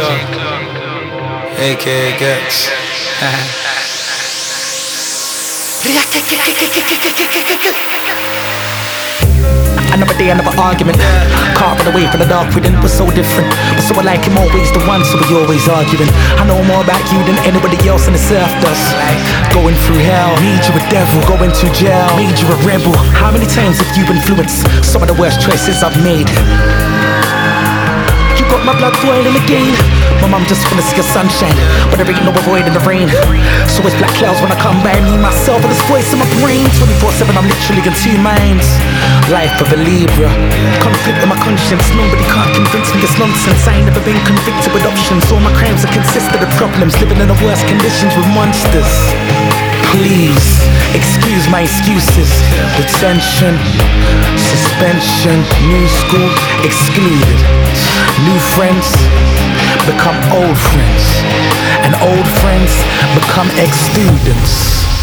aka Gex. Another day, another argument. Can't run away from the dark within. We're so different, but so I like him always the one, so we always arguing. I know more about you than anybody else on this earth does. Going through hell, made you a devil. Going to jail, made you a rebel. How many times have you influenced some of the worst choices I've made? You got my blood boiling again. My mum just wanna see a sunshine, but there ain't no avoiding the rain. So it's black clouds when I come by me, myself, and this voice in my brain. 24/7, I'm literally in two minds. Life of a Libra, conflict in my conscience. Nobody can't convince me it's nonsense. I ain't never been convicted with options. All my crimes are consistent of problems. Living in the worst conditions with monsters. Please, excuse my excuses. Detention, suspension, new school excluded. New friends become old friends, and old friends become ex-students.